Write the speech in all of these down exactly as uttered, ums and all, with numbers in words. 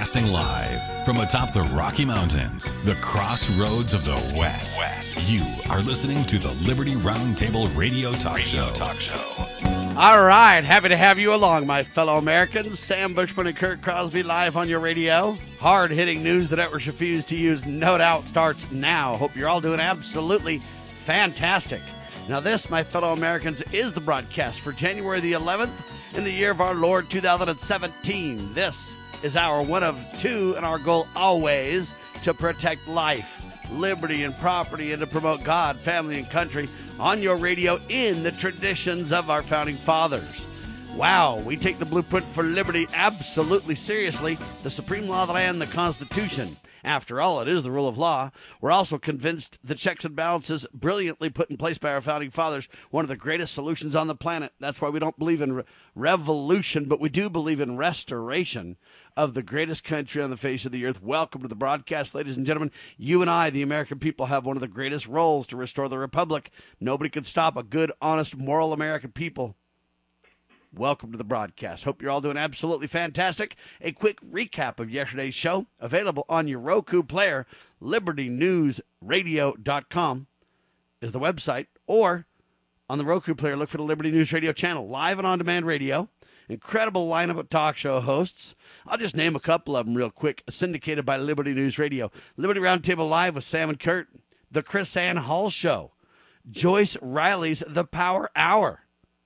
Broadcasting live from atop the Rocky Mountains, the crossroads of the West. West. You are listening to the Liberty Roundtable Radio Talk Radio Show. Talk Show. All right, happy to have you along, my fellow Americans. Sam Bushman and Kurt Crosby live on your radio. Hard-hitting news the networks refuse to use, no doubt, starts now. Hope you're all doing absolutely fantastic. Now this, my fellow Americans, is the broadcast for January the eleventh in the year of our Lord two thousand seventeen. This is our one of two, and our goal always to protect life, liberty, and property, and to promote God, family, and country on your radio in the traditions of our founding fathers. Wow, we take the blueprint for liberty absolutely seriously, the supreme law of the land, the Constitution. After all, it is the rule of law. We're also convinced the checks and balances brilliantly put in place by our founding fathers, one of the greatest solutions on the planet. That's why we don't believe in re- revolution, but we do believe in restoration of the greatest country on the face of the earth. Welcome to the broadcast, ladies and gentlemen. You and I, the American people, have one of the greatest roles to restore the republic. Nobody can stop a good, honest, moral American people. Welcome to the broadcast. Hope you're all doing absolutely fantastic. A quick recap of yesterday's show, available on your Roku player. Liberty News Radio dot com is the website, or on the Roku player, look for the Liberty News Radio channel, live and on-demand radio. Incredible lineup of talk show hosts. I'll just name a couple of them real quick. Syndicated by Liberty News Radio. Liberty Roundtable Live with Sam and Kurt. The Chris Ann Hall Show. Joyce Riley's The Power Hour.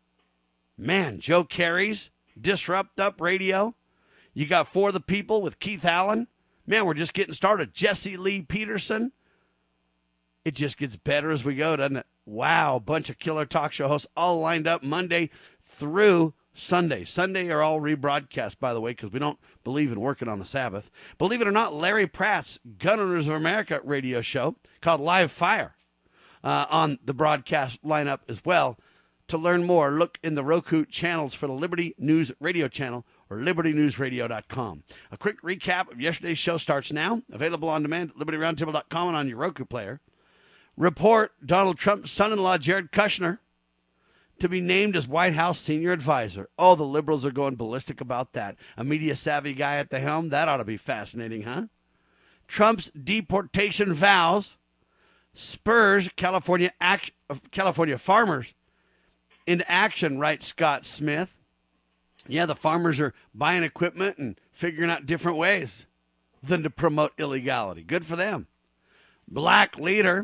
Man, Joe Carey's Disrupt Up Radio. You got For the People with Keith Allen. Man, we're just getting started. Jesse Lee Peterson. It just gets better as we go, doesn't it? Wow, bunch of killer talk show hosts all lined up Monday through Sunday. Sunday are all rebroadcast, by the way, because we don't believe in working on the Sabbath. Believe it or not, Larry Pratt's Gun Owners of America radio show called Live Fire uh, on the broadcast lineup as well. To learn more, look in the Roku channels for the Liberty News Radio channel or Liberty News Radio dot com. A quick recap of yesterday's show starts now. Available on demand at Liberty Roundtable dot com and on your Roku player. Report Donald Trump's son-in-law, Jared Kushner, to be named as White House senior advisor. Oh, the liberals are going ballistic about that. A media-savvy guy at the helm? That ought to be fascinating, huh? Trump's deportation vows spurs California act- California farmers into action, writes Scott Smith. Yeah, the farmers are buying equipment and figuring out different ways than to promote illegality. Good for them. Black leader,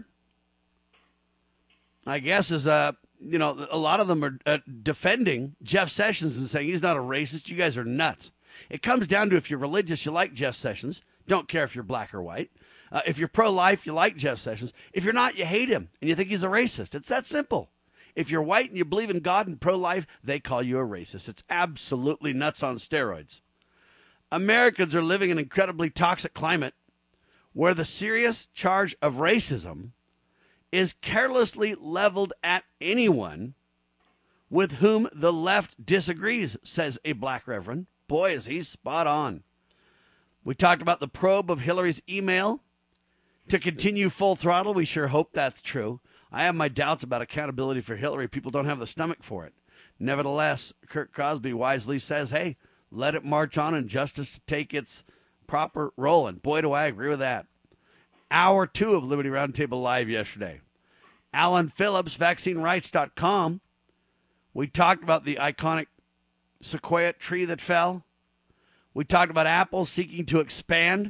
I guess, is, uh, you know, a lot of them are uh, defending Jeff Sessions and saying he's not a racist. You guys are nuts. It comes down to if you're religious, you like Jeff Sessions. Don't care if you're black or white. Uh, if you're pro-life, you like Jeff Sessions. If you're not, you hate him and you think he's a racist. It's that simple. If you're white and you believe in God and pro-life, they call you a racist. It's absolutely nuts on steroids. Americans are living in an incredibly toxic climate where the serious charge of racism is carelessly leveled at anyone with whom the left disagrees, says a black reverend. Boy, is he spot on. We talked about the probe of Hillary's email to continue full throttle. We sure hope that's true. I have my doubts about accountability for Hillary. People don't have the stomach for it. Nevertheless, Kurt Crosby wisely says, hey, let it march on and justice take its proper role. And boy, do I agree with that. Hour two of Liberty Roundtable Live yesterday. Alan Phillips, vaccine rights dot com. We talked about the iconic sequoia tree that fell. We talked about Apple seeking to expand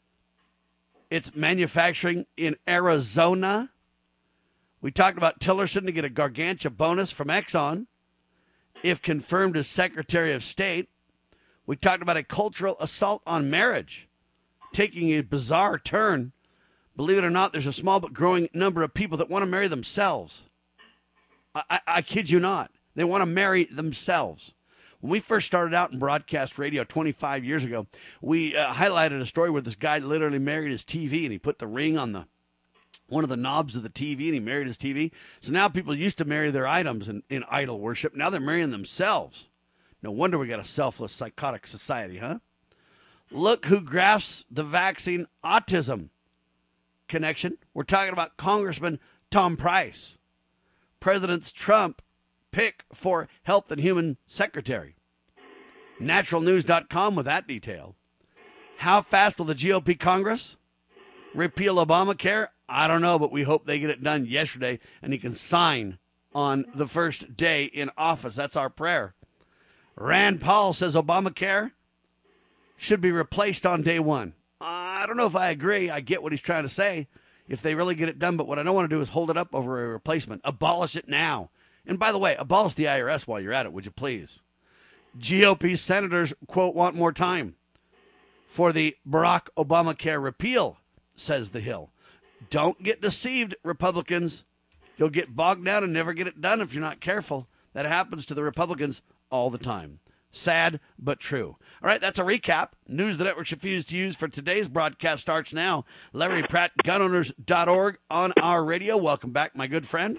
its manufacturing in Arizona. We talked about Tillerson to get a gargantua bonus from Exxon if confirmed as Secretary of State. We talked about a cultural assault on marriage taking a bizarre turn. Believe it or not, there's a small but growing number of people that want to marry themselves. I, I, I kid you not. They want to marry themselves. When we first started out in broadcast radio twenty-five years ago, we uh, highlighted a story where this guy literally married his T V and he put the ring on the one of the knobs of the T V and he married his T V. So now people used to marry their items in, in idol worship. Now they're marrying themselves. No wonder we got a selfless, psychotic society, huh? Look who grasps the vaccine autism connection. We're talking about Congressman Tom Price, President Trump pick for Health and Human Secretary. Natural News dot com with that detail. How fast will the G O P Congress repeal Obamacare? I don't know, but we hope they get it done yesterday and he can sign on the first day in office. That's our prayer. Rand Paul says Obamacare should be replaced on day one. I don't know if I agree. I get what he's trying to say if they really get it done, but what I don't want to do is hold it up over a replacement. Abolish it now. And by the way, abolish the I R S while you're at it, would you please? G O P senators, quote, want more time for the Barack Obamacare repeal, says The Hill. Don't get deceived, Republicans. You'll get bogged down and never get it done if you're not careful. That happens to the Republicans all the time. Sad, but true. All right, that's a recap. News the networks refuse to use for today's broadcast starts now. Larry Pratt, gun owners dot org on our radio. Welcome back, my good friend.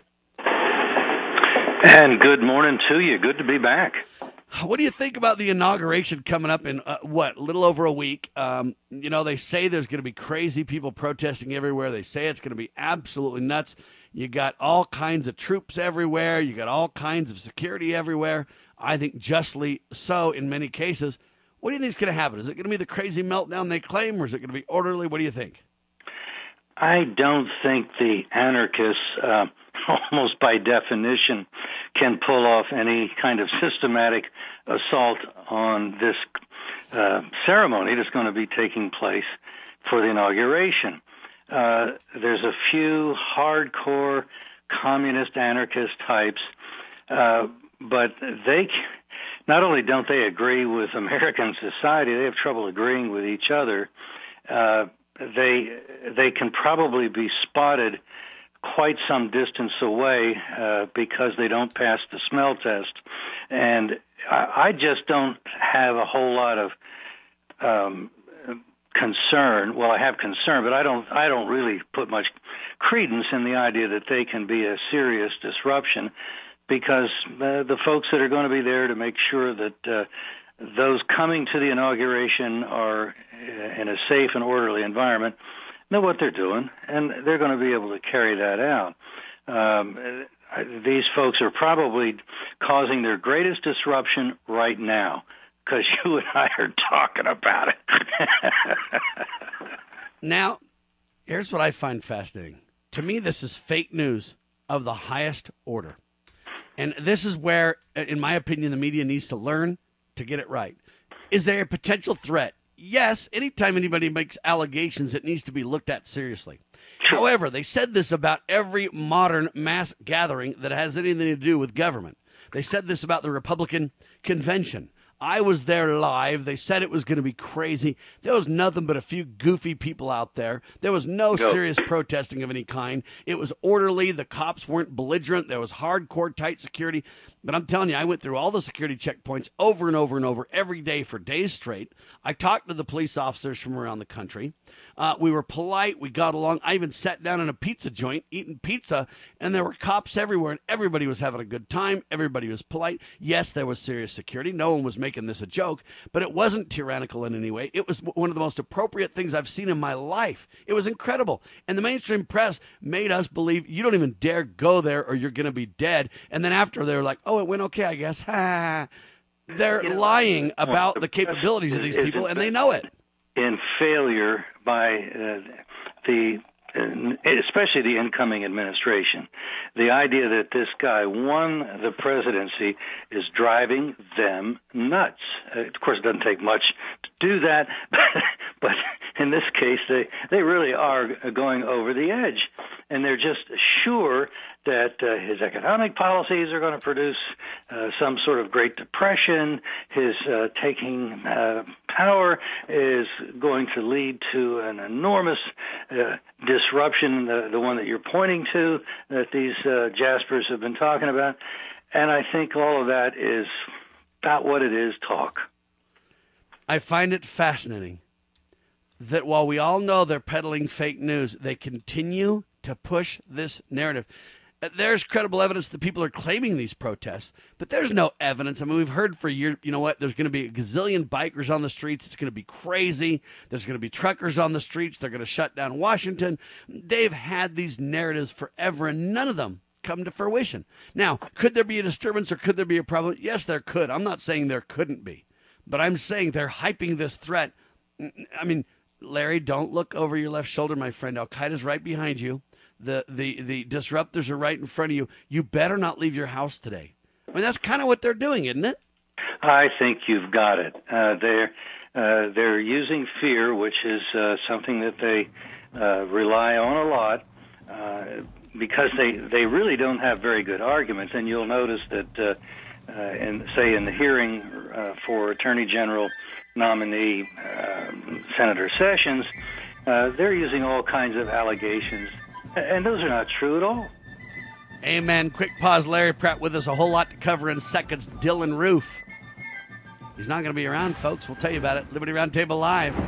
And good morning to you. Good to be back. What do you think about the inauguration coming up in, uh, what, a little over a week? Um, you know, they say there's going to be crazy people protesting everywhere. They say it's going to be absolutely nuts. You got all kinds of troops everywhere. You got all kinds of security everywhere. I think justly so in many cases. What do you think is going to happen? Is it going to be the crazy meltdown they claim, or is it going to be orderly? What do you think? I don't think the anarchists, uh, almost by definition, can pull off any kind of systematic assault on this uh, ceremony that's going to be taking place for the inauguration. Uh, there's a few hardcore communist anarchist types, uh, but they not only don't they agree with American society, they have trouble agreeing with each other. Uh, they they can probably be spotted quite some distance away uh, because they don't pass the smell test. And I, I just don't have a whole lot of um, concern. Well, I have concern, but I don't I don't really put much credence in the idea that they can be a serious disruption, because uh, the folks that are going to be there to make sure that uh, those coming to the inauguration are in a safe and orderly environment know what they're doing, and they're going to be able to carry that out. Um, these folks are probably causing their greatest disruption right now, because you and I are talking about it. Now, here's what I find fascinating. To me, this is fake news of the highest order. And this is where, in my opinion, the media needs to learn to get it right. Is there a potential threat? Yes, anytime anybody makes allegations, it needs to be looked at seriously. However, they said this about every modern mass gathering that has anything to do with government. They said this about the Republican convention. I was there live. They said it was going to be crazy. There was nothing but a few goofy people out there. There was no serious protesting of any kind. It was orderly. The cops weren't belligerent. There was hardcore, tight security. But I'm telling you, I went through all the security checkpoints over and over and over every day for days straight. I talked to the police officers from around the country. Uh, we were polite. We got along. I even sat down in a pizza joint eating pizza, and there were cops everywhere, and everybody was having a good time. Everybody was polite. Yes, there was serious security. No one was making this a joke, but it wasn't tyrannical in any way. It was one of the most appropriate things I've seen in my life. It was incredible. And the mainstream press made us believe you don't even dare go there or you're going to be dead. And then after, they were like, oh, it went okay, I guess. Ha. They're you know, lying about the capabilities of these people, and they know it. In failure by uh, the, uh, especially the incoming administration, the idea that this guy won the presidency is driving them nuts. Uh, of course, it doesn't take much to do that, but in this case, they, they really are going over the edge. And they're just sure that uh, his economic policies are going to produce uh, some sort of Great Depression. His uh, taking uh, power is going to lead to an enormous uh, disruption, the, the one that you're pointing to, that these uh, Jaspers have been talking about. And I think all of that is about what it is, talk. I find it fascinating that while we all know they're peddling fake news, they continue to push this narrative. There's credible evidence that people are claiming these protests, but there's no evidence. I mean, we've heard for years, you know what, there's going to be a gazillion bikers on the streets. It's going to be crazy. There's going to be truckers on the streets. They're going to shut down Washington. They've had these narratives forever, and none of them come to fruition. Now, could there be a disturbance or could there be a problem? Yes, there could. I'm not saying there couldn't be, but I'm saying they're hyping this threat I mean, Larry, don't look over your left shoulder, my friend. Al-Qaeda's right behind you. The, the, the disruptors are right in front of you. You better not leave your house today. I mean, that's kind of what they're doing, isn't it? I think you've got it. Uh, they're uh, they're using fear, which is uh, something that they uh, rely on a lot, uh, because they, they really don't have very good arguments. And you'll notice that, uh, uh, in say in the hearing uh, for Attorney General nominee uh, Senator Sessions, uh, they're using all kinds of allegations, and those are not true at all. Amen. Quick pause. Larry Pratt with us. A whole lot to cover in seconds. Dylan Roof. He's not going to be around, folks. We'll tell you about it. Liberty Roundtable Live.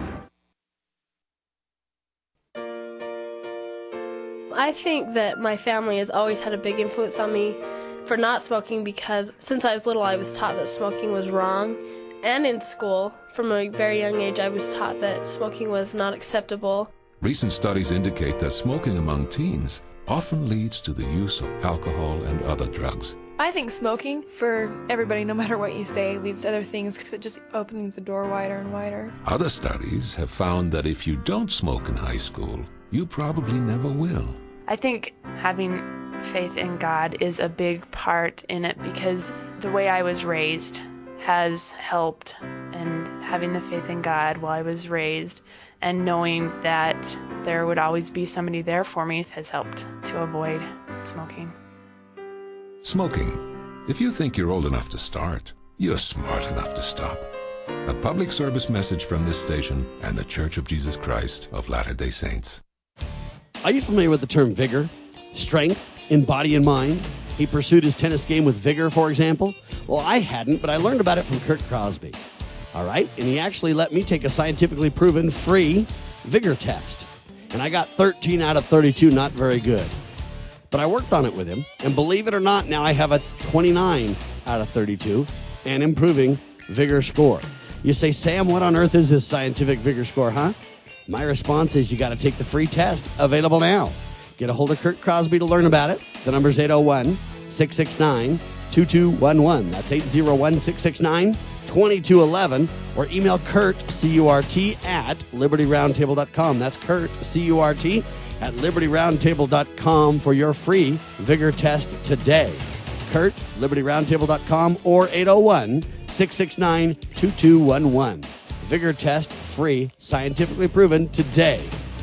I think that my family has always had a big influence on me for not smoking because since I was little, I was taught that smoking was wrong. And in school, from a very young age, I was taught that smoking was not acceptable. Recent studies indicate that smoking among teens often leads to the use of alcohol and other drugs. I think smoking, for everybody, no matter what you say, leads to other things because it just opens the door wider and wider. Other studies have found that if you don't smoke in high school, you probably never will. I think having faith in God is a big part in it because the way I was raised has helped, and having the faith in God while I was raised and knowing that there would always be somebody there for me has helped to avoid smoking. Smoking. If you think you're old enough to start, you're smart enough to stop. A public service message from this station and the Church of Jesus Christ of Latter-day Saints. Are you familiar with the term vigor? Strength in body and mind? He pursued his tennis game with vigor, for example? Well, I hadn't, but I learned about it from Kurt Crosby. All right? And he actually let me take a scientifically proven free vigor test. And I got thirteen out of thirty-two, not very good. But I worked on it with him, and believe it or not, now I have a twenty-nine out of thirty-two and improving vigor score. You say, Sam, what on earth is this scientific vigor score, huh? My response is you got to take the free test, available now. Get a hold of Kurt Crosby to learn about it. The number's eight oh one, six six nine, two two one one. That's eight oh one, six six nine, two two one one. Or email Kurt, C U R T, at liberty roundtable dot com. That's Kurt, C U R T, at liberty roundtable dot com for your free vigor test today. Kurt, liberty roundtable dot com, or eight oh one, six six nine, two two one one. Vigor test, free, scientifically proven today.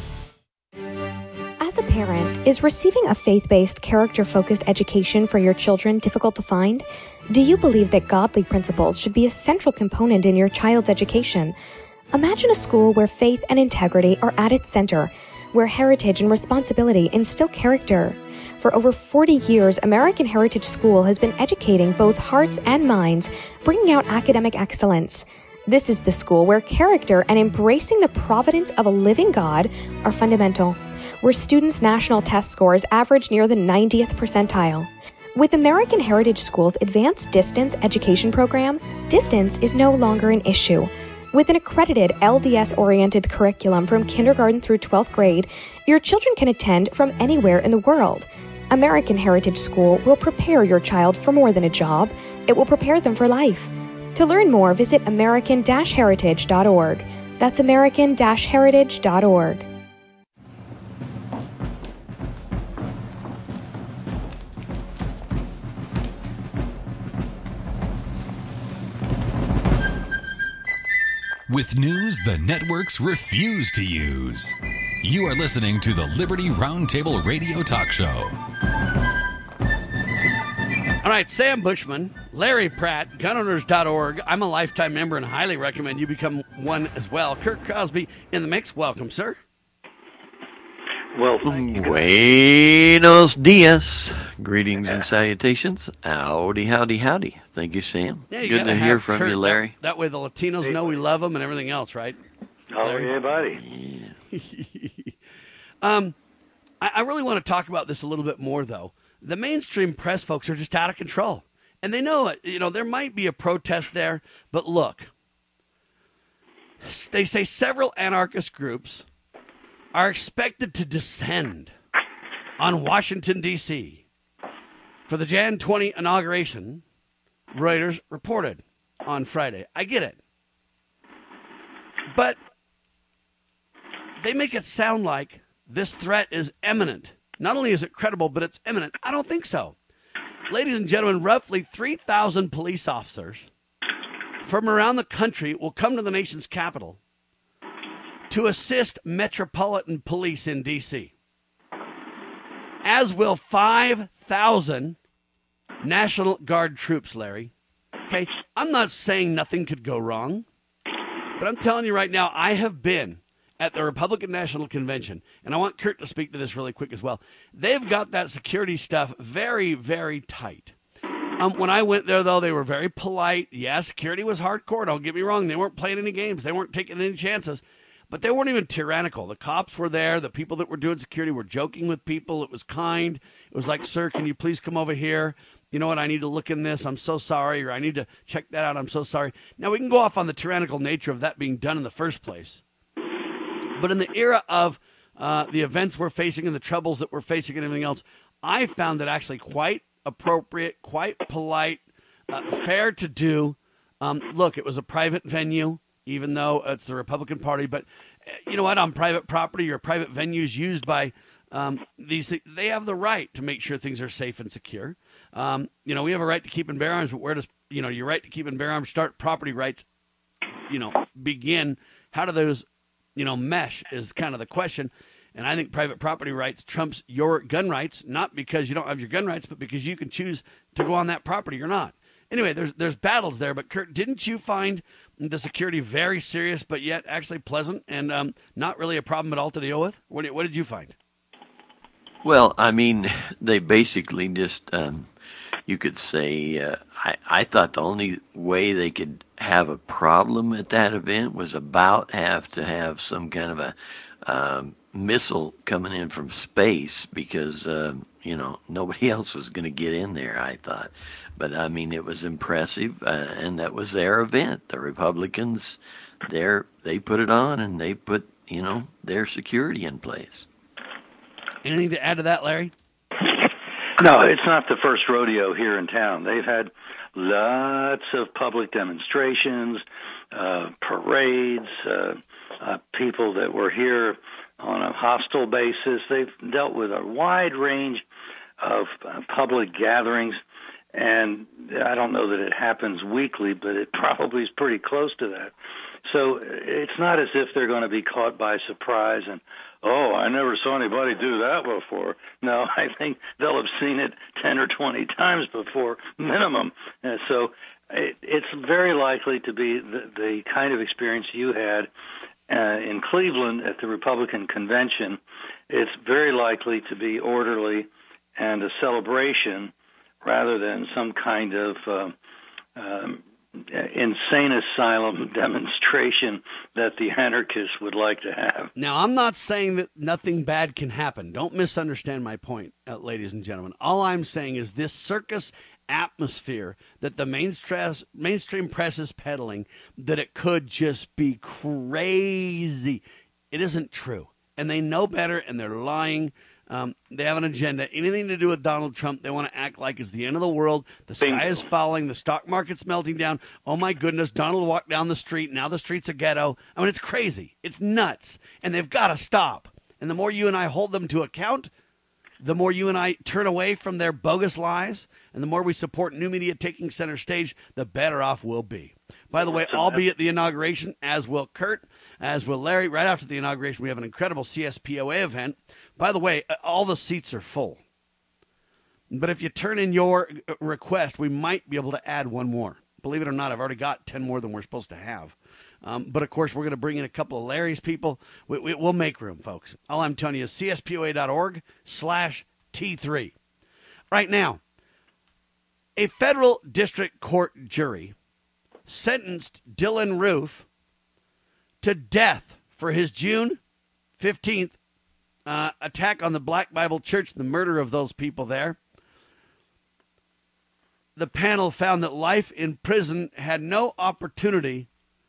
As a parent, is receiving a faith-based, character-focused education for your children difficult to find? Do you believe that godly principles should be a central component in your child's education? Imagine a school where faith and integrity are at its center, where heritage and responsibility instill character. For over forty years, American Heritage School has been educating both hearts and minds, bringing out academic excellence. This is the school where character and embracing the providence of a living God are fundamental, where students' national test scores average near the ninetieth percentile. With American Heritage School's advanced distance education program, distance is no longer an issue. With an accredited L D S-oriented curriculum from kindergarten through twelfth grade, your children can attend from anywhere in the world. American Heritage School will prepare your child for more than a job. It will prepare them for life. To learn more, visit american dash heritage dot org. That's american dash heritage dot org. With news the networks refuse to use. You are listening to the Liberty Roundtable Radio Talk Show. All right, Sam Bushman, Larry Pratt, gun owners dot org. I'm a lifetime member and highly recommend you become one as well. Kurt Crosby in the mix. Welcome, sir. Well, thank you. Buenos dias. Greetings and salutations. Howdy, howdy, howdy. Thank you, Sam. Yeah, you Good gotta to hear have from Kurt. you, Larry. That, that way the Latinos know we love them and everything else, right? Oh, Larry? yeah, buddy. Yeah. um, I, I really want to talk about this a little bit more, though. The mainstream press folks are just out of control. And they know it. You know, there might be a protest there, but look. They say several anarchist groups are expected to descend on Washington, D C for the January twentieth inauguration, Reuters reported on Friday. I get it. But they make it sound like this threat is imminent. Not only is it credible, but it's imminent. I don't think so. Ladies and gentlemen, roughly three thousand police officers from around the country will come to the nation's capital to assist Metropolitan Police in D C, as will five thousand National Guard troops, Larry. Okay, I'm not saying nothing could go wrong, but I'm telling you right now, I have been at the Republican National Convention, and I want Kurt to speak to this really quick as well. They've got that security stuff very, very tight. Um, when I went there, though, they were very polite. Yeah, security was hardcore. Don't get me wrong. They weren't playing any games. They weren't taking any chances. But they weren't even tyrannical. The cops were there. The people that were doing security were joking with people. It was kind. It was like, sir, can you please come over here? You know what? I need to look in this. I'm so sorry. Or I need to check that out. I'm so sorry. Now, we can go off on the tyrannical nature of that being done in the first place. But in the era of uh, the events we're facing and the troubles that we're facing and everything else, I found it actually quite appropriate, quite polite, uh, fair to do. Um, look, it was a private venue, even though it's the Republican Party. But you know what? On private property or private venues used by um, these things, they have the right to make sure things are safe and secure. Um, you know, we have a right to keep and bear arms, but where does, you know, your right to keep and bear arms start? Property rights, you know, begin. How do those, you know, mesh is kind of the question. And I think private property rights trumps your gun rights, not because you don't have your gun rights, but because you can choose to go on that property or not. Anyway, there's there's battles there. But, Kurt, didn't you find the security very serious, but yet actually pleasant and um, not really a problem at all to deal with? What did, what did you find? Well, I mean, they basically just, um, you could say, uh, I, I thought the only way they could have a problem at that event was about have to have some kind of a um, missile coming in from space because, uh, you know, nobody else was going to get in there, I thought. But, I mean, it was impressive, uh, and that was their event. The Republicans, they're, they put it on, and they put, you know, their security in place. Anything to add to that, Larry? No, it's not the first rodeo here in town. They've had lots of public demonstrations, uh, parades, uh, uh, people that were here on a hostile basis. They've dealt with a wide range of uh, public gatherings, and I don't know that it happens weekly, but it probably is pretty close to that. So it's not as if they're going to be caught by surprise and, oh, I never saw anybody do that before. No, I think they'll have seen it ten or twenty times before, minimum. And so it, it's very likely to be the, the kind of experience you had uh, in Cleveland at the Republican convention. It's very likely to be orderly and a celebration rather than some kind of uh, um, insane asylum demonstration that the anarchists would like to have. Now, I'm not saying that nothing bad can happen. Don't misunderstand my point, uh, ladies and gentlemen. All I'm saying is this circus atmosphere that the mainstream, mainstream press is peddling, that it could just be crazy. It isn't true. And they know better, and they're lying. Um, they have an agenda. Anything to do with Donald Trump, they want to act like it's the end of the world. The sky is falling. The stock market's melting down. Oh, my goodness. Donald walked down the street. Now the street's a ghetto. I mean, it's crazy. It's nuts. And they've got to stop. And the more you and I hold them to account, the more you and I turn away from their bogus lies, and the more we support new media taking center stage, the better off we'll be. By the way, I'll be at the inauguration, as will Kurt, as will Larry. Right after the inauguration, we have an incredible C S P O A event. By the way, all the seats are full. But if you turn in your request, we might be able to add one more. Believe it or not, I've already got ten more than we're supposed to have. Um, but, of course, we're going to bring in a couple of Larry's people. We, we, we'll make room, folks. All I'm telling you is C S P O A dot org slash T three. Right now, a federal district court jury sentenced Dylan Roof to death for his June fifteenth uh, attack on the Black Bible Church, the murder of those people there. The panel found that life in prison had no opportunity,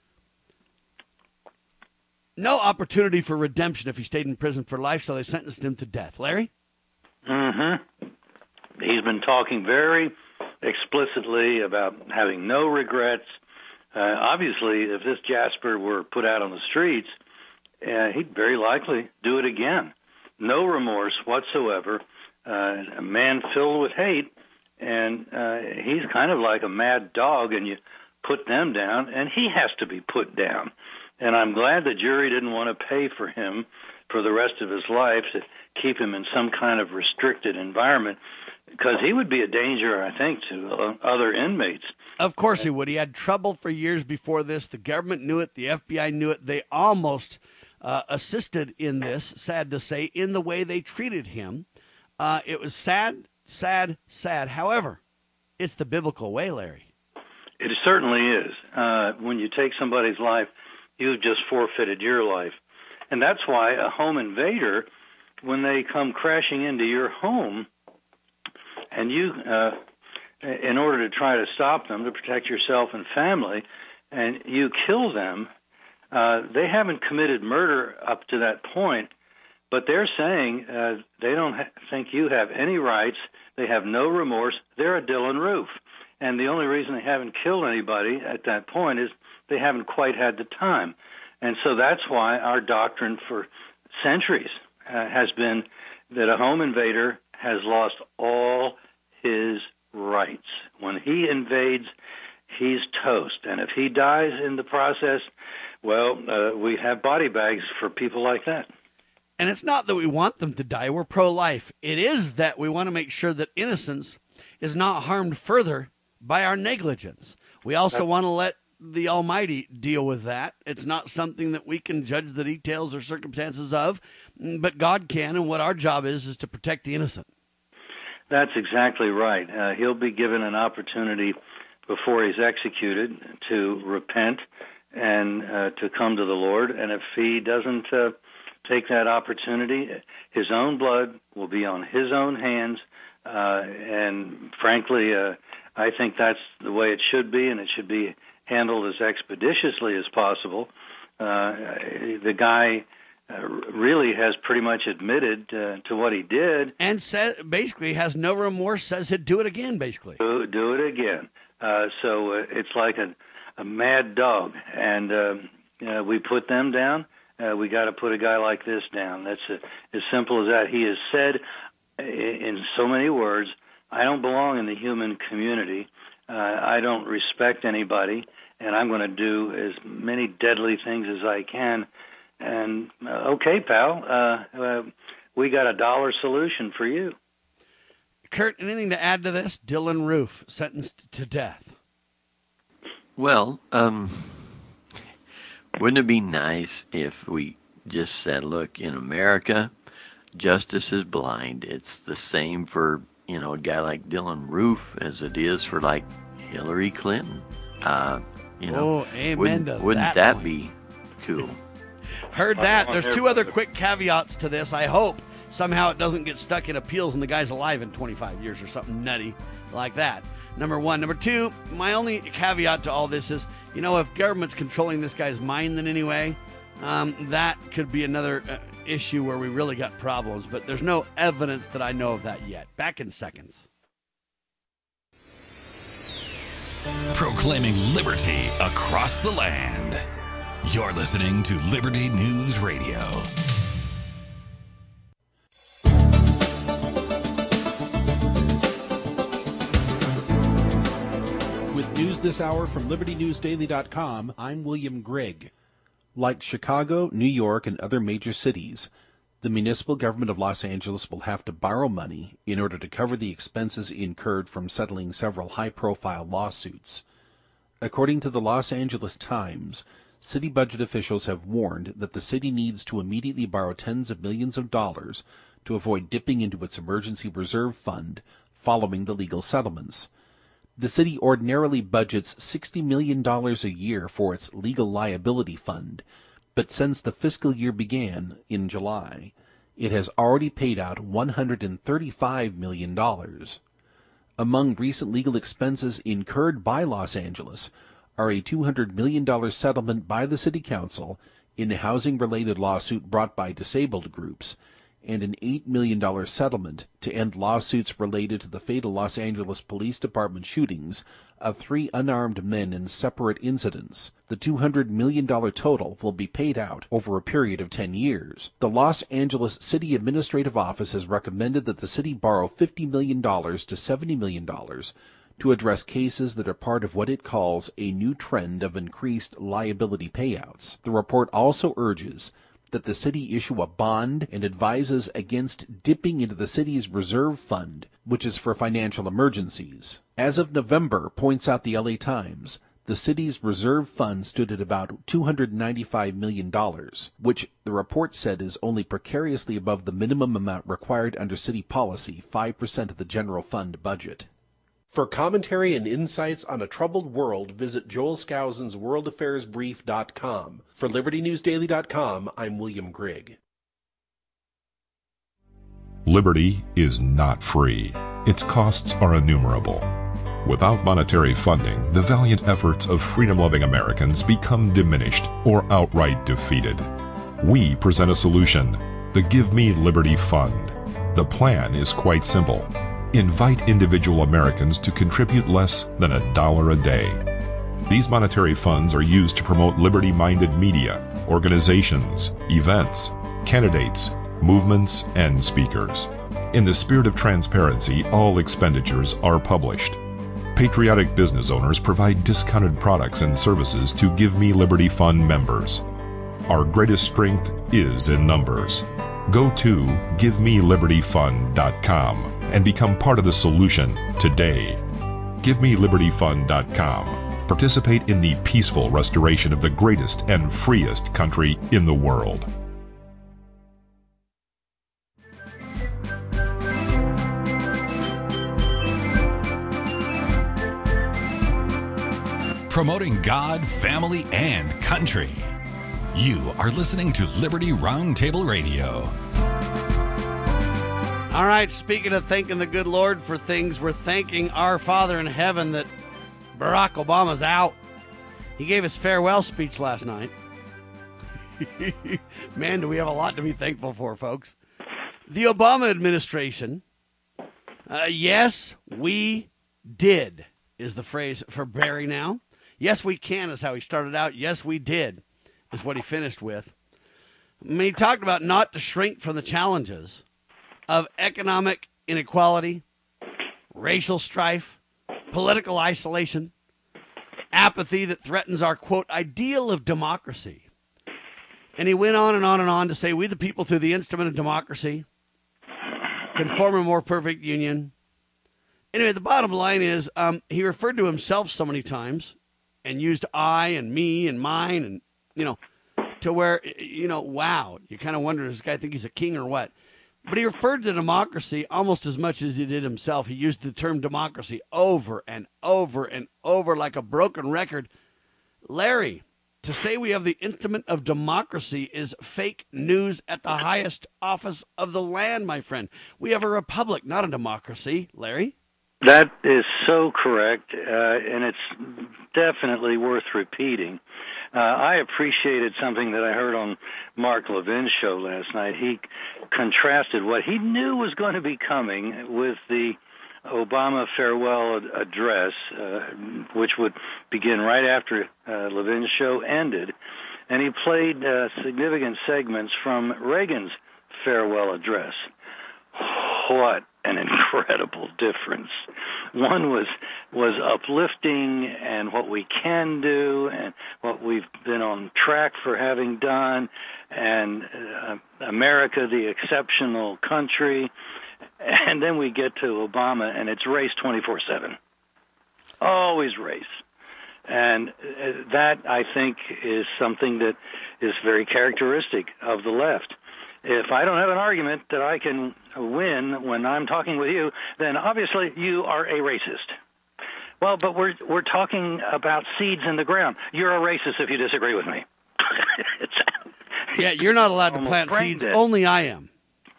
no opportunity for redemption if he stayed in prison for life, so they sentenced him to death. Larry? Mm-hmm. He's been talking very explicitly about having no regrets. Uh, obviously, if this Jasper were put out on the streets uh, he'd very likely do it again. No remorse whatsoever. Uh, a man filled with hate, and uh, he's kind of like a mad dog, and you put them down, and he has to be put down. And I'm glad the jury didn't want to pay for him for the rest of his life to keep him in some kind of restricted environment, because he would be a danger, I think, to uh, other inmates. Of course he would. He had trouble for years before this. The government knew it. The F B I knew it. They almost uh, assisted in this, sad to say, in the way they treated him. Uh, it was sad, sad, sad. However, it's the biblical way, Larry. It certainly is. Uh, when you take somebody's life, you've just forfeited your life. And that's why a home invader, when they come crashing into your home, and you, uh, in order to try to stop them, to protect yourself and family, and you kill them, uh, they haven't committed murder up to that point, but they're saying uh, they don't ha- think you have any rights, they have no remorse, they're a Dylan Roof. And the only reason they haven't killed anybody at that point is they haven't quite had the time. And so that's why our doctrine for centuries uh, has been that a home invader has lost all his rights. When he invades, he's toast. And if he dies in the process, well, uh, we have body bags for people like that. And it's not that we want them to die. We're pro-life. It is that we want to make sure that innocence is not harmed further by our negligence. We also want to let the Almighty deal with that. It's not something that we can judge the details or circumstances of, but God can, and what our job is is to protect the innocent. That's exactly right. Uh, he'll be given an opportunity before he's executed to repent and uh, to come to the Lord, and if he doesn't uh, take that opportunity, his own blood will be on his own hands, uh, and frankly, uh, I think that's the way it should be, and it should be handled as expeditiously as possible. Uh, the guy uh, really has pretty much admitted uh, to what he did. And says, basically has no remorse, says he'd do it again, basically. Do, do it again. Uh, so uh, it's like a, a mad dog, and uh, uh, we put them down. Uh, we got to put a guy like this down. That's uh, as simple as that. He has said in so many words, I don't belong in the human community. Uh, I don't respect anybody, and I'm going to do as many deadly things as I can. And, uh, okay, pal, uh, uh, we got a dollar solution for you. Kurt, anything to add to this? Dylan Roof, sentenced to death. Well, um, wouldn't it be nice if we just said, look, in America, justice is blind. It's the same for, you know, a guy like Dylan Roof as it is for, like, Hillary Clinton. Uh, you know, oh, amen wouldn't, to wouldn't that, that be cool? Heard that. There's two other quick caveats to this. I hope somehow it doesn't get stuck in appeals and the guy's alive in twenty-five years or something nutty like that. Number one. Number two, my only caveat to all this is, you know, if government's controlling this guy's mind in any way, um, that could be another uh, issue where we really got problems. But there's no evidence that I know of that yet. Back in seconds. Proclaiming liberty across the land. You're listening to Liberty News Radio. With news this hour from Liberty News Daily dot com, I'm William Grigg. Like Chicago, New York, and other major cities, the municipal government of Los Angeles will have to borrow money in order to cover the expenses incurred from settling several high-profile lawsuits. According to the Los Angeles Times, city budget officials have warned that the city needs to immediately borrow tens of millions of dollars to avoid dipping into its emergency reserve fund following the legal settlements. The city ordinarily budgets sixty million dollars a year for its legal liability fund, but since the fiscal year began in July, it has already paid out one hundred thirty-five million dollars. Among recent legal expenses incurred by Los Angeles are a two hundred million dollars settlement by the City Council in a housing-related lawsuit brought by disabled groups and an eight million dollars settlement to end lawsuits related to the fatal Los Angeles Police Department shootings of three unarmed men in separate incidents. The two hundred million dollars total will be paid out over a period of ten years. The Los Angeles City Administrative Office has recommended that the city borrow fifty million dollars to seventy million dollars to address cases that are part of what it calls a new trend of increased liability payouts. The report also urges that the city issue a bond and advises against dipping into the city's reserve fund, which is for financial emergencies. As of November, points out the L A Times, the city's reserve fund stood at about two hundred ninety-five million dollars, which the report said is only precariously above the minimum amount required under city policy, five percent of the general fund budget. For commentary and insights on a troubled world, visit Joel Skousen's world affairs brief dot com. For Liberty News Daily dot com, I'm William Grigg. Liberty is not free. Its costs are innumerable. Without monetary funding, the valiant efforts of freedom-loving Americans become diminished or outright defeated. We present a solution, the Give Me Liberty Fund. The plan is quite simple. Invite individual Americans to contribute less than a dollar a day. These monetary funds are used to promote liberty-minded media, organizations, events, candidates, movements, and speakers. In the spirit of transparency, all expenditures are published. Patriotic business owners provide discounted products and services to Give Me Liberty Fund members. Our greatest strength is in numbers. Go to give me liberty fund dot com and become part of the solution today. give me liberty fund dot com. Participate in the peaceful restoration of the greatest and freest country in the world. Promoting God, family, and country. You are listening to Liberty Roundtable Radio. All right, speaking of thanking the good Lord for things, we're thanking our Father in heaven that Barack Obama's out. He gave his farewell speech last night. Man, do we have a lot to be thankful for, folks. The Obama administration, uh, yes, we did, is the phrase for Barry now. Yes, we can is how he started out. Yes, we did is what he finished with. I mean, he talked about not to shrink from the challenges of economic inequality, racial strife, political isolation, apathy that threatens our, quote, ideal of democracy. And he went on and on and on to say, we the people through the instrument of democracy can form a more perfect union. Anyway, the bottom line is um, he referred to himself so many times and used I and me and mine and, you know, to where, you know, wow, you kind of wonder, does this guy think he's a king or what? But he referred to democracy almost as much as he did himself. He used the term democracy over and over and over like a broken record. Larry, to say we have the instrument of democracy is fake news at the highest office of the land, my friend. We have a republic, not a democracy. Larry? That is so correct, uh, and it's definitely worth repeating. Uh, I appreciated something that I heard on Mark Levin's show last night. He contrasted what he knew was going to be coming with the Obama farewell address, uh, which would begin right after uh, Levin's show ended. And he played uh, significant segments from Reagan's farewell address. What an incredible difference. One was was uplifting and what we can do and what we've been on track for having done, and uh, America, the exceptional country. And then we get to Obama, and it's race twenty-four seven. Always race. And that, I think, is something that is very characteristic of the left. If I don't have an argument that I can win when I'm talking with you, then obviously you are a racist. Well, but we're we're talking about seeds in the ground. You're a racist if you disagree with me. it's, yeah, you're not allowed to plant seeds. Dead. Only I am.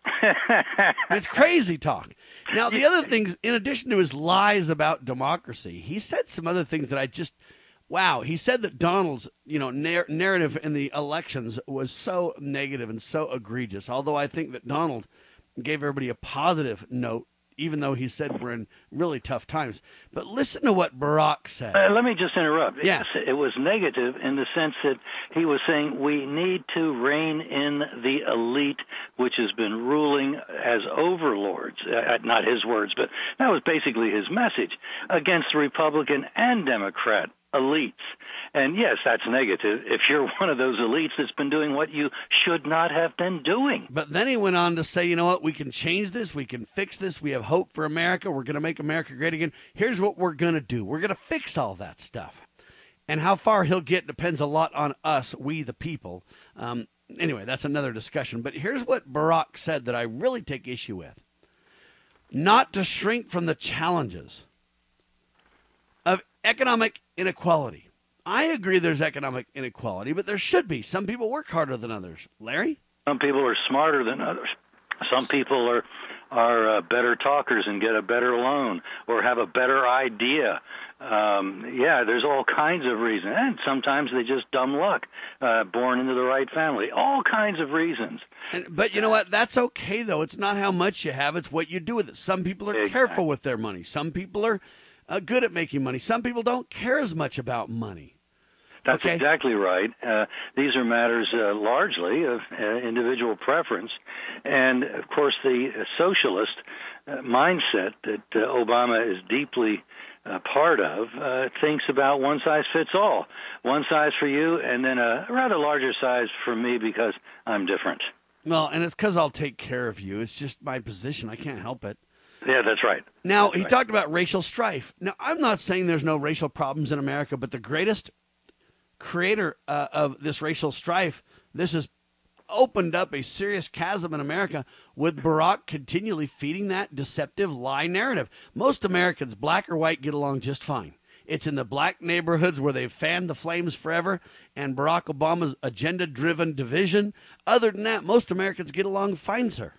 It's crazy talk. Now, the other things, in addition to his lies about democracy, he said some other things that I just, wow, he said that Donald's, you know, nar- narrative in the elections was so negative and so egregious, although I think that Donald gave everybody a positive note, even though he said we're in really tough times. But listen to what Barack said. Uh, let me just interrupt. Yeah. Yes, it was negative in the sense that he was saying we need to rein in the elite, which has been ruling as overlords. Uh, not his words, but that was basically his message against Republican and Democrat elites. And yes, that's negative if you're one of those elites that's been doing what you should not have been doing. But then he went on to say, you know what, we can change this, we can fix this, we have hope for America, we're going to make America great again. Here's what we're going to do. We're going to fix all that stuff. And how far he'll get depends a lot on us, we the people. Um, anyway, that's another discussion. But here's what Barack said that I really take issue with. Not to shrink from the challenges of economic inequality. I agree there's economic inequality, but there should be. Some people work harder than others. Larry? Some people are smarter than others. Some people are are uh, better talkers and get a better loan or have a better idea. Um, yeah, there's all kinds of reasons. And sometimes they just dumb luck, uh, born into the right family. All kinds of reasons. And, but you know what? That's okay, though. It's not how much you have. It's what you do with it. Some people are Exactly. careful with their money. Some people are uh, good at making money. Some people don't care as much about money. That's Okay. exactly right. Uh, these are matters uh, largely of uh, individual preference. And, of course, the uh, socialist uh, mindset that uh, Obama is deeply uh, part of uh, thinks about one size fits all. One size for you and then a rather larger size for me because I'm different. Well, and it's because I'll take care of you. It's just my position. I can't help it. Yeah, that's right. Now, That's he right. talked about racial strife. Now, I'm not saying there's no racial problems in America, but the greatest creator uh, of this racial strife, this has opened up a serious chasm in America with Barack continually feeding that deceptive lie narrative. Most Americans, black or white, get along just fine. It's in the black neighborhoods where they've fanned the flames forever and Barack Obama's agenda-driven division. Other than that, most Americans get along fine, sir.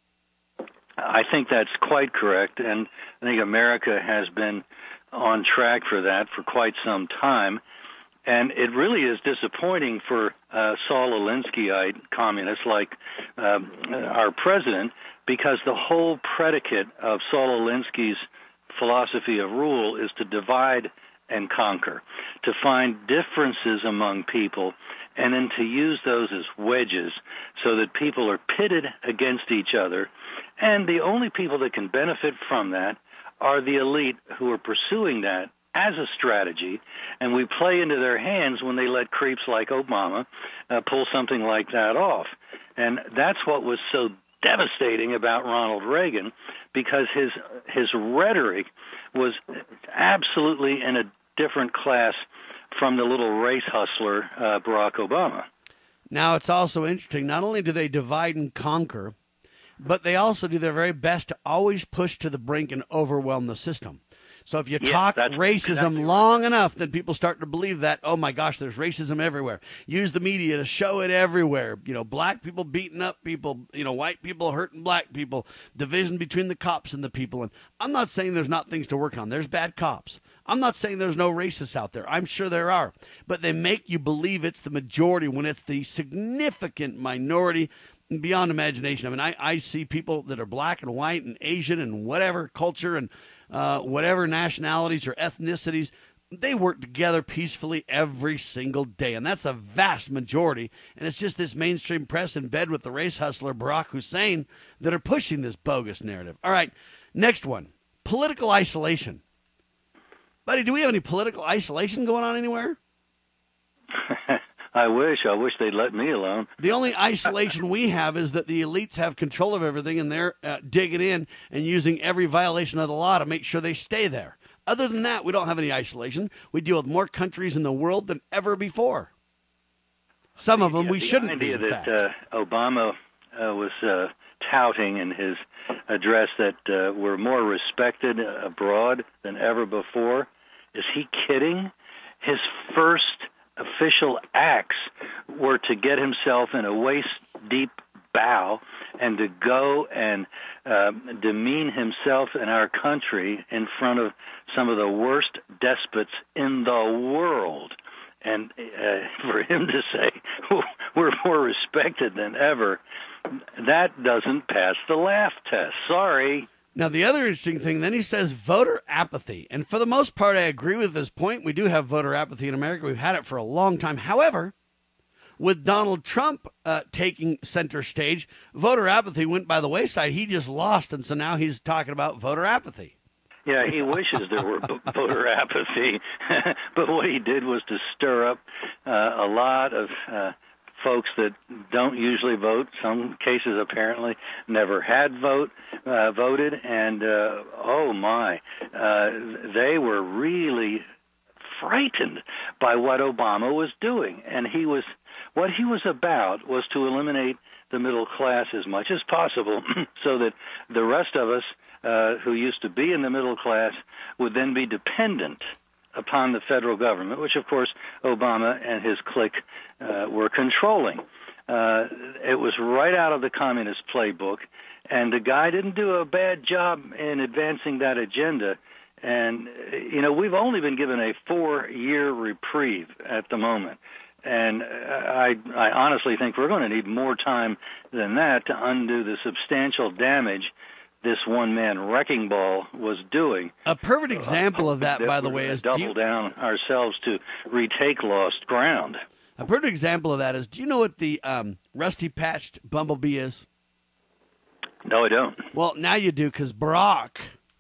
I think that's quite correct, and I think America has been on track for that for quite some time. And it really is disappointing for uh, Saul Alinskyite communists like um, our president, because the whole predicate of Saul Alinsky's philosophy of rule is to divide and conquer, to find differences among people, and then to use those as wedges so that people are pitted against each other. And the only people that can benefit from that are the elite who are pursuing that as a strategy, and we play into their hands when they let creeps like Obama uh, pull something like that off. And that's what was so devastating about Ronald Reagan, because his his rhetoric was absolutely in a different class from the little race hustler, uh, Barack Obama. Now, it's also interesting, not only do they divide and conquer, but they also do their very best to always push to the brink and overwhelm the system. So if you Yes, talk that's racism exactly right. long enough, then people start to believe that, oh my gosh, there's racism everywhere. Use the media to show it everywhere. You know, black people beating up people, you know, white people hurting black people, division between the cops and the people. And I'm not saying there's not things to work on. There's bad cops. I'm not saying there's no racists out there. I'm sure there are. But they make you believe it's the majority when it's the significant minority. Beyond imagination. I mean, I, I see people that are black and white and Asian and whatever culture and uh, whatever nationalities or ethnicities. They work together peacefully every single day, and that's the vast majority. And it's just this mainstream press in bed with the race hustler Barack Hussein that are pushing this bogus narrative. All right, next one, political isolation. Buddy, do we have any political isolation going on anywhere? I wish. I wish they'd let me alone. The only isolation we have is that the elites have control of everything, and they're uh, digging in and using every violation of the law to make sure they stay there. Other than that, we don't have any isolation. We deal with more countries in the world than ever before. Some of them Yeah, we the shouldn't idea be, in that fact. uh, Obama uh, was uh, touting in his address that uh, we're more respected abroad than ever before. Is he kidding? His first official acts were to get himself in a waist-deep bow and to go and uh, demean himself and our country in front of some of the worst despots in the world. And uh, for him to say we're more respected than ever, that doesn't pass the laugh test. Sorry. Now, the other interesting thing, then he says voter apathy. And for the most part, I agree with this point. We do have voter apathy in America. We've had it for a long time. However, with Donald Trump uh, taking center stage, voter apathy went by the wayside. He just lost, and so now he's talking about voter apathy. Yeah, he wishes there were voter apathy, but what he did was to stir up uh, a lot of uh, folks that don't usually vote. Some cases apparently never had vote uh, voted, and uh, oh my, uh, they were really frightened by what Obama was doing, and he was what he was about was to eliminate the middle class as much as possible, so that the rest of us uh, who used to be in the middle class would then be dependent upon the federal government, which, of course, Obama and his clique uh, were controlling. Uh, it was right out of the communist playbook, and the guy didn't do a bad job in advancing that agenda. And, you know, we've only been given a four-year reprieve at the moment. And I, I honestly think we're going to need more time than that to undo the substantial damage this one-man wrecking ball was doing. A perfect example of that, by the way, is double do you, down ourselves to retake lost ground. A perfect example of that is, do you know what the um, rusty-patched bumblebee is? No, I don't. Well, now you do, because Barack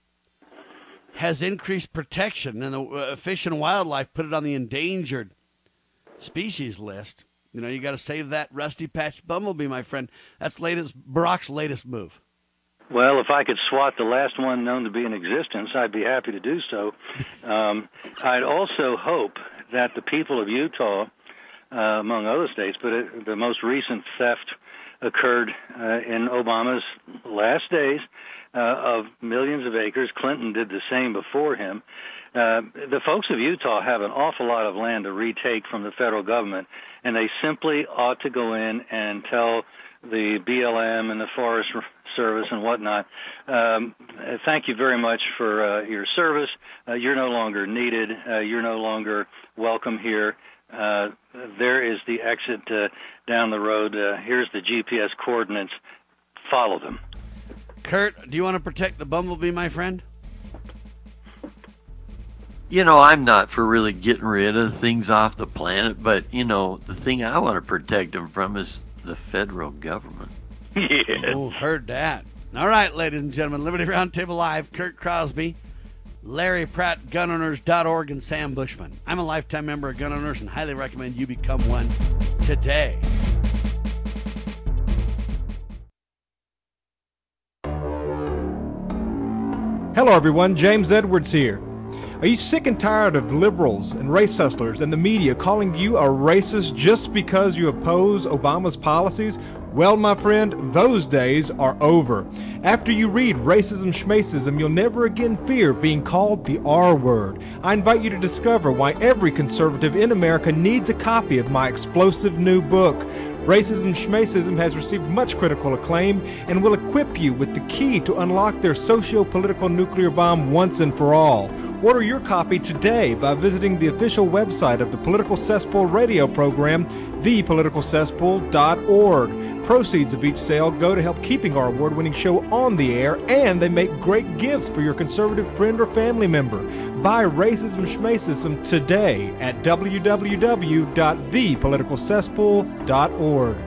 has increased protection, and the uh, Fish and Wildlife put it on the endangered species list. You know, you got to save that rusty-patched bumblebee, my friend. That's latest Barack's latest move. Well, if I could swat the last one known to be in existence, I'd be happy to do so. Um, I'd also hope that the people of Utah, uh, among other states, but it, the most recent theft occurred uh, in Obama's last days uh, of millions of acres. Clinton did the same before him. Uh, the folks of Utah have an awful lot of land to retake from the federal government, and they simply ought to go in and tell the B L M and the Forest Service and whatnot, um, thank you very much for uh, your service. Uh, you're no longer needed. Uh, you're no longer welcome here. Uh, there is the exit uh, down the road. Uh, here's the G P S coordinates. Follow them. Kurt, do you want to protect the bumblebee, my friend? You know, I'm not for really getting rid of things off the planet, but, you know, the thing I want to protect them from is the federal government. Yeah. Oh, heard that. All right, ladies and gentlemen, Liberty Roundtable Live, Kurt Crosby, Larry Pratt, gun owners dot org, and Sam Bushman. I'm a lifetime member of Gun Owners and highly recommend you become one today. Hello, everyone. James Edwards here. Are you sick and tired of liberals and race hustlers and the media calling you a racist just because you oppose Obama's policies? Well, my friend, those days are over. After you read Racism Schmacism, you'll never again fear being called the R word. I invite you to discover why every conservative in America needs a copy of my explosive new book. Racism Schmacism has received much critical acclaim and will equip you with the key to unlock their socio-political nuclear bomb once and for all. Order your copy today by visiting the official website of the Political Cesspool radio program, the political cesspool dot org. Proceeds of each sale go to help keeping our award-winning show on the air, and they make great gifts for your conservative friend or family member. Buy Racism Schmacism today at w w w dot the political cesspool dot org.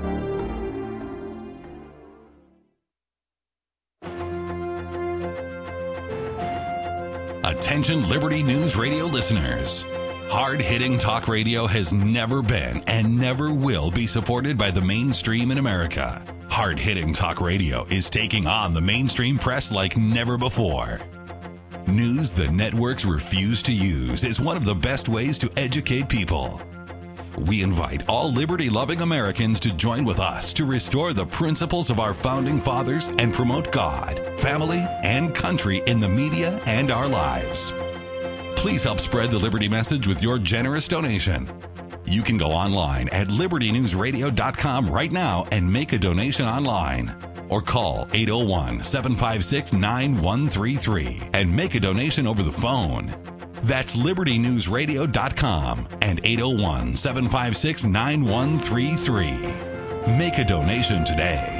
Attention Liberty News Radio listeners. Hard-hitting talk radio has never been and never will be supported by the mainstream in America. Hard-hitting talk radio is taking on the mainstream press like never before. News the networks refuse to use is one of the best ways to educate people. We invite all liberty-loving Americans to join with us to restore the principles of our founding fathers and promote God, family, and country in the media and our lives. Please help spread the Liberty message with your generous donation. You can go online at liberty news radio dot com right now and make a donation online. Or call eight oh one, seven five six, nine one three three and make a donation over the phone. That's liberty news radio dot com and eight oh one, seven five six, nine one three three. Make a donation today.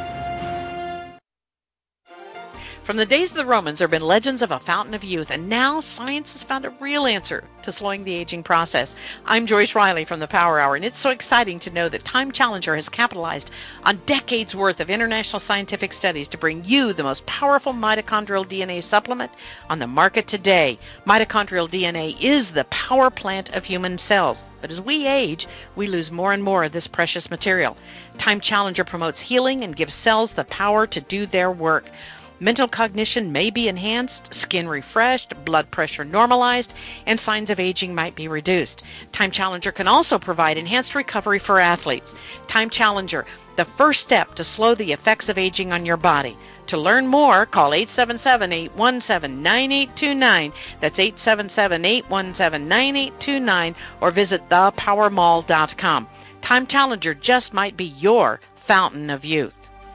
From the days of the Romans, there have been legends of a fountain of youth, and now science has found a real answer to slowing the aging process. I'm Joyce Riley from the Power Hour, and it's so exciting to know that Time Challenger has capitalized on decades worth of international scientific studies to bring you the most powerful mitochondrial D N A supplement on the market today. Mitochondrial D N A is the power plant of human cells, but as we age, we lose more and more of this precious material. Time Challenger promotes healing and gives cells the power to do their work. Mental cognition may be enhanced, skin refreshed, blood pressure normalized, and signs of aging might be reduced. Time Challenger can also provide enhanced recovery for athletes. Time Challenger, the first step to slow the effects of aging on your body. To learn more, call eight seven seven, eight one seven, nine eight two nine. That's eight seven seven, eight one seven, nine eight two nine, or visit the power mall dot com. Time Challenger just might be your fountain of youth.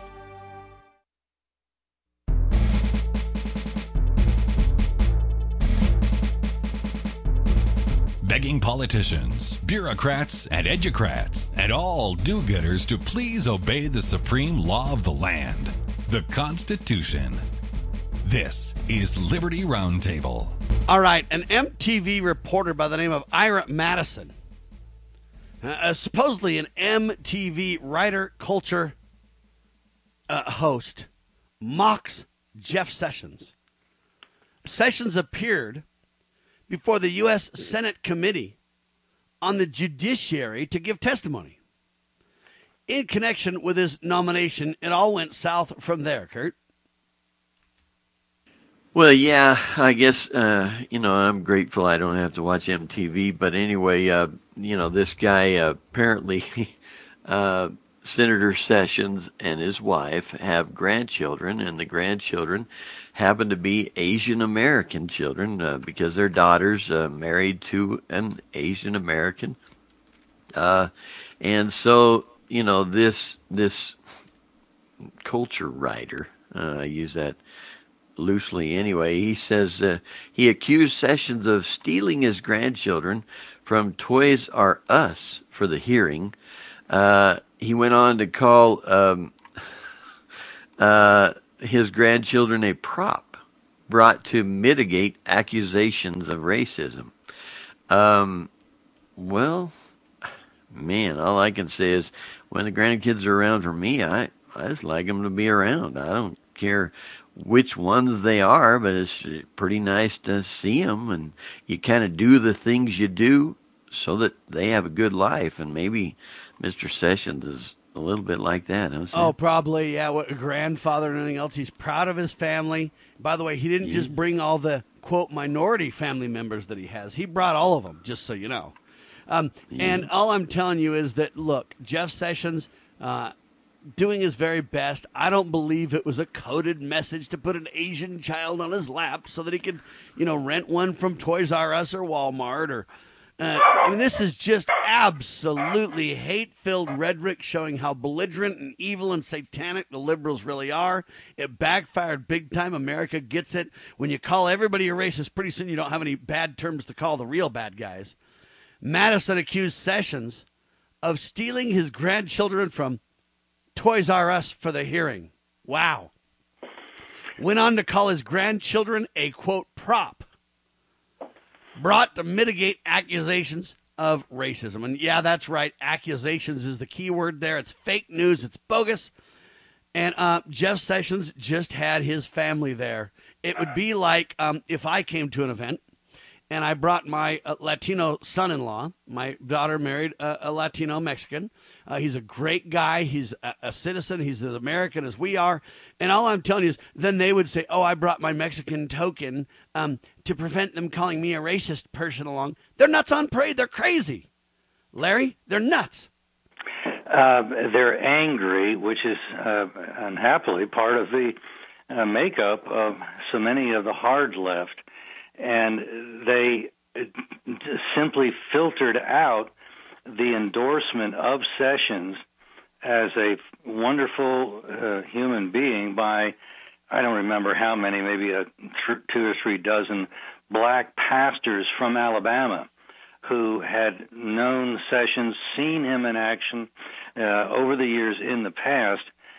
Begging politicians, bureaucrats, and educrats, and all do-gooders to please obey the supreme law of the land, the Constitution. This is Liberty Roundtable. All right, an M T V reporter by the name of Ira Madison, uh, supposedly an M T V writer, culture uh, host, mocks Jeff Sessions. Sessions appeared before the U S Senate Committee on the Judiciary to give testimony. In connection with his nomination, it all went south from there, Kurt. Well, yeah, I guess, uh, you know, I'm grateful I don't have to watch M T V. But anyway, uh, you know, this guy uh, apparently, uh, Senator Sessions and his wife have grandchildren, and the grandchildren happen to be Asian American children uh, because their daughter's uh, married to an Asian American. Uh, and so, you know, this this culture writer, uh, I use that loosely anyway, he says uh, he accused Sessions of stealing his grandchildren from Toys R Us for the hearing. Uh, he went on to call um, uh, his grandchildren a prop brought to mitigate accusations of racism. Um, well, man, all I can say is when the grandkids are around for me, I, I just like them to be around. I don't care which ones they are, but it's pretty nice to see them, and you kind of do the things you do so that they have a good life, and maybe Mister Sessions is a little bit like that. Huh, oh, probably, yeah. What a grandfather and anything else. He's proud of his family. By the way, he didn't yeah. just bring all the, quote, minority family members that he has. He brought all of them, just so you know. Um, yeah. And all I'm telling you is that, look, Jeff Sessions uh, doing his very best. I don't believe it was a coded message to put an Asian child on his lap so that he could, you know, rent one from Toys R Us or Walmart or... Uh, I mean, this is just absolutely hate-filled rhetoric showing how belligerent and evil and satanic the liberals really are. It backfired big time. America gets it. When you call everybody a racist, pretty soon you don't have any bad terms to call the real bad guys. Madison accused Sessions of stealing his grandchildren from Toys R Us for the hearing. Wow. Went on to call his grandchildren a, quote, prop brought to mitigate accusations of racism. And yeah, that's right. Accusations is the key word there. It's fake news. It's bogus. And uh, Jeff Sessions just had his family there. It would be like um, if I came to an event and I brought my uh, Latino son-in-law. My daughter married a, a Latino Mexican. Uh, he's a great guy. He's a, a citizen. He's as American as we are. And all I'm telling you is then they would say, oh, I brought my Mexican token um, to prevent them calling me a racist person along. They're nuts on parade. They're crazy. Larry, they're nuts. Uh, they're angry, which is uh, unhappily part of the uh, makeup of so many of the hard left. And they simply filtered out the endorsement of Sessions as a wonderful uh, human being by, I don't remember how many, maybe a th- two or three dozen black pastors from Alabama who had known Sessions, seen him in action uh, over the years in the past,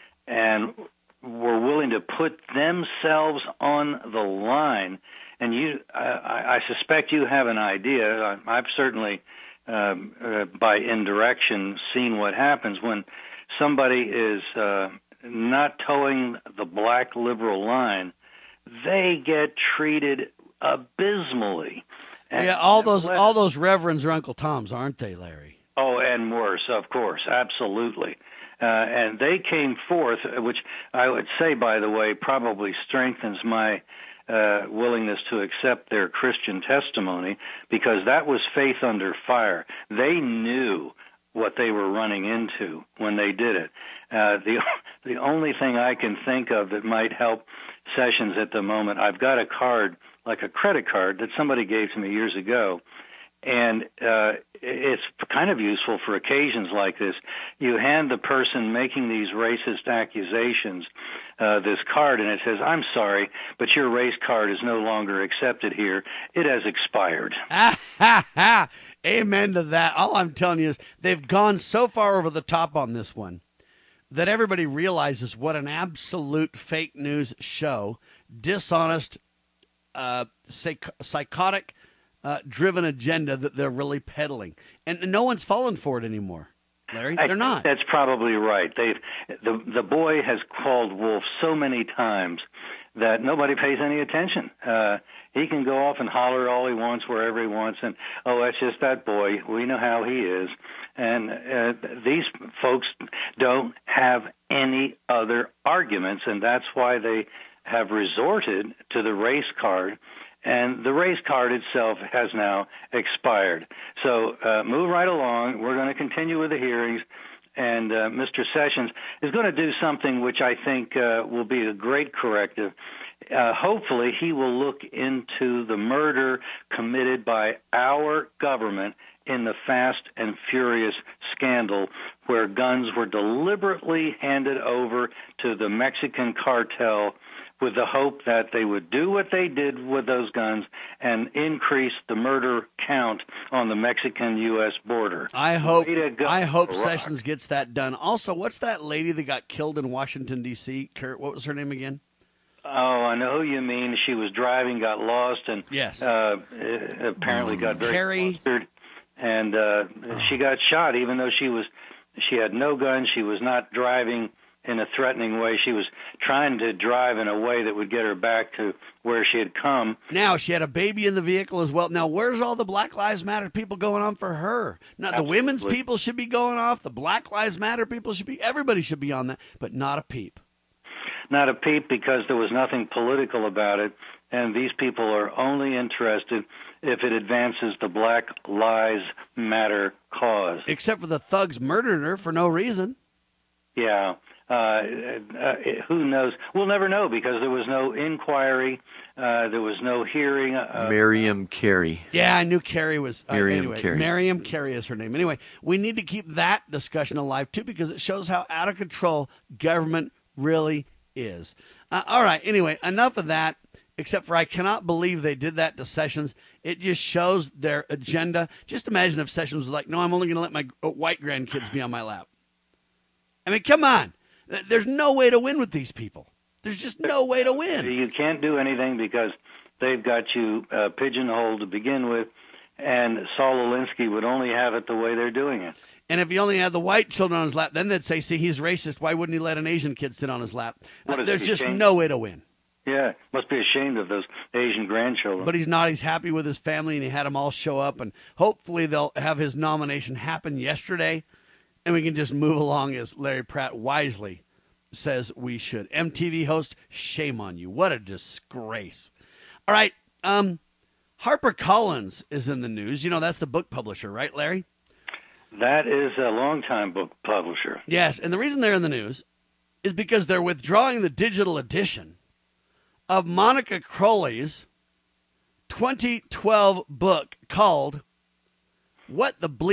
and were willing to put themselves on the line. And you, I, I suspect you have an idea. I, I've certainly, um, uh, by indirection, seen what happens when somebody is uh, not towing the black liberal line. They get treated abysmally. And yeah, all those all those reverends are Uncle Tom's, aren't they, Larry? Oh, and worse, of course, absolutely. Uh, and they came forth, which I would say, by the way, probably strengthens my uh, willingness to accept their Christian testimony, because that was faith under fire. They knew what they were running into when they did it. Uh, the the only thing I can think of that might help Sessions at the moment, I've got a card, like a credit card, that somebody gave to me years ago, and uh, it's kind of useful for occasions like this. You hand the person making these racist accusations uh, this card, and it says, "I'm sorry, but your race card is no longer accepted here. It has expired." Ah, ha, ha. Amen to that. All I'm telling you is they've gone so far over the top on this one that everybody realizes what an absolute fake news show, dishonest, uh, psych- psychotic, uh, driven agenda that they're really peddling. And no one's fallen for it anymore, Larry. I They're not. That's probably right. They've the the boy has called wolf so many times that nobody pays any attention. Uh, he can go off and holler all he wants, wherever he wants, and, oh, that's just that boy. We know how he is. And uh, these folks don't have any other arguments, and that's why they have resorted to the race card, and the race card itself has now expired. So uh, move right along. We're going to continue with the hearings, and uh, Mister Sessions is going to do something which I think uh, will be a great corrective. Uh, hopefully he will look into the murder committed by our government in the Fast and Furious scandal, where guns were deliberately handed over to the Mexican cartel with the hope that they would do what they did with those guns and increase the murder count on the Mexican-U S border. I hope go, I hope Rock. Sessions gets that done. Also, what's that lady that got killed in Washington, D C? Kurt, what was her name again? Oh, I know who you mean. She was driving, got lost, and yes. uh, apparently got very Carrie. flustered, and uh, oh. she got shot, even though she was she had no gun. She was not driving in a threatening way. She was trying to drive in a way that would get her back to where she had come. Now, she had a baby in the vehicle as well. Now, where's all the Black Lives Matter people going on for her? Now, the Absolutely. women's people should be going off. The Black Lives Matter people should be, everybody should be on that, but not a peep. Not a peep, because there was nothing political about it, and these people are only interested if it advances the Black Lives Matter cause. Except for the thugs murdering her for no reason. Yeah. Uh, uh, who knows? We'll never know, because there was no inquiry. Uh, there was no hearing. Uh, Miriam Carey. Yeah, I knew Carey was. Uh, Miriam anyway, Carey. Miriam Carey is her name. Anyway, we need to keep that discussion alive, too, because it shows how out of control government really is. Uh, all right, anyway, enough of that, except for I cannot believe they did that to Sessions. It just shows their agenda. Just imagine if Sessions was like, no, I'm only going to let my white grandkids be on my lap. I mean, come on. There's no way to win with these people. There's just no way to win. You can't do anything because they've got you uh, pigeonholed to begin with, and Saul Alinsky would only have it the way they're doing it. And if he only had the white children on his lap, then they'd say, see, he's racist. Why wouldn't he let an Asian kid sit on his lap? What is There's he just ashamed? no way to win. Yeah, must be ashamed of those Asian grandchildren. But he's not. He's happy with his family, and he had them all show up, and hopefully they'll have his nomination happen yesterday, and we can just move along as Larry Pratt wisely says we should. M T V host, shame on you. What a disgrace. All right, um, HarperCollins is in the news. You know, that's the book publisher, right, Larry? That is a longtime book publisher. Yes, and the reason they're in the news is because they're withdrawing the digital edition of Monica Crowley's twenty twelve book called What the Bleep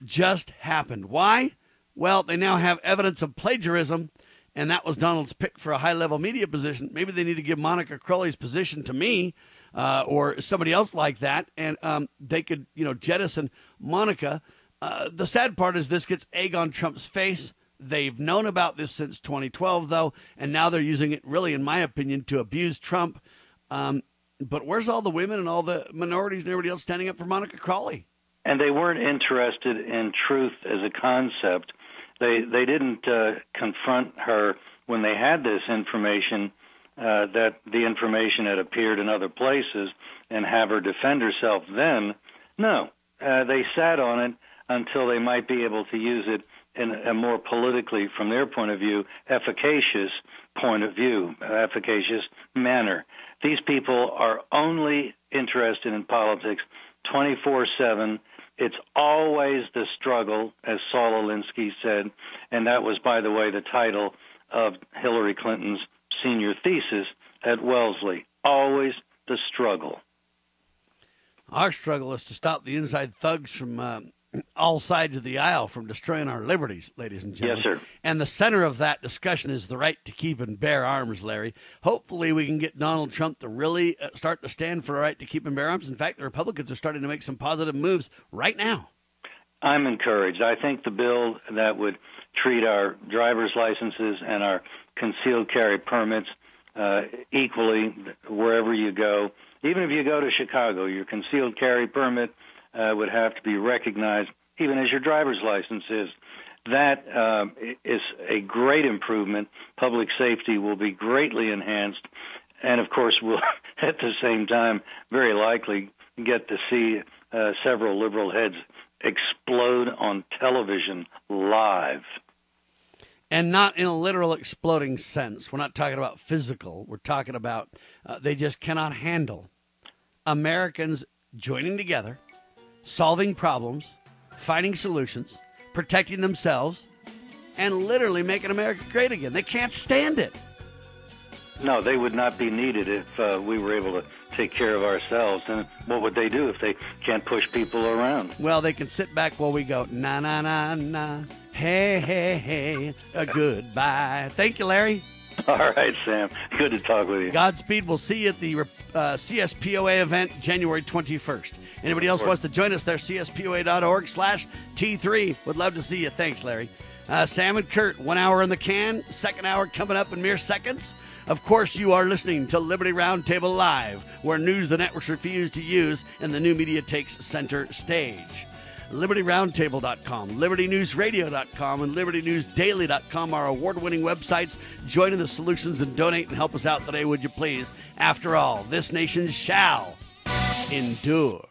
just happened. Why? Well, they now have evidence of plagiarism, and that was Donald's pick for a high-level media position. Maybe they need to give Monica Crowley's position to me uh, or somebody else like that, and um, they could, you know, jettison Monica. Uh, the sad part is this gets egg on Trump's face. They've known about this since twenty twelve, though, and now they're using it, really, in my opinion, to abuse Trump. Um, but where's all the women and all the minorities and everybody else standing up for Monica Crowley? And they weren't interested in truth as a concept. They they didn't uh, confront her when they had this information, uh, that the information had appeared in other places, and have her defend herself then. No, uh, they sat on it until they might be able to use it in a more politically, from their point of view, efficacious point of view, efficacious manner. These people are only interested in politics twenty-four seven. It's always the struggle, as Saul Alinsky said, and that was, by the way, the title of Hillary Clinton's senior thesis at Wellesley. Always the struggle. Our struggle is to stop the inside thugs from uh, all sides of the aisle from destroying our liberties, ladies and gentlemen. Yes, sir. And the center of that discussion is the right to keep and bear arms, Larry. Hopefully we can get Donald Trump to really uh, start to stand for the right to keep and bear arms. In fact, the Republicans are starting to make some positive moves right now. I'm encouraged. I think the bill that would treat our driver's licenses and our concealed carry permits uh, equally wherever you go, even if you go to Chicago, your concealed carry permit Uh, would have to be recognized, even as your driver's license is. That uh, is a great improvement. Public safety will be greatly enhanced, and of course, we'll at the same time very likely get to see uh, several liberal heads explode on television live. And not in a literal exploding sense. We're not talking about physical. We're talking about uh, they just cannot handle Americans joining together, solving problems, finding solutions, protecting themselves, and literally making America great again. They can't stand it. No, they would not be needed if uh, we were able to take care of ourselves. And what would they do if they can't push people around? Well, they can sit back while we go, na, na, na, na, hey, hey, hey, a goodbye. Thank you, Larry. All right, Sam. Good to talk with you. Godspeed. We'll see you at the uh, C S P O A event January twenty-first. Anybody else wants to join us there, C S P O A dot org slash T three. Would love to see you. Thanks, Larry. Uh, Sam and Kurt, one hour in the can, second hour coming up in mere seconds. Of course, you are listening to Liberty Roundtable Live, where news the networks refuse to use and the new media takes center stage. Liberty Roundtable dot com, Liberty News Radio dot com, and Liberty News Daily dot com are award-winning websites. Join in the solutions and donate and help us out today, would you please? After all, this nation shall endure.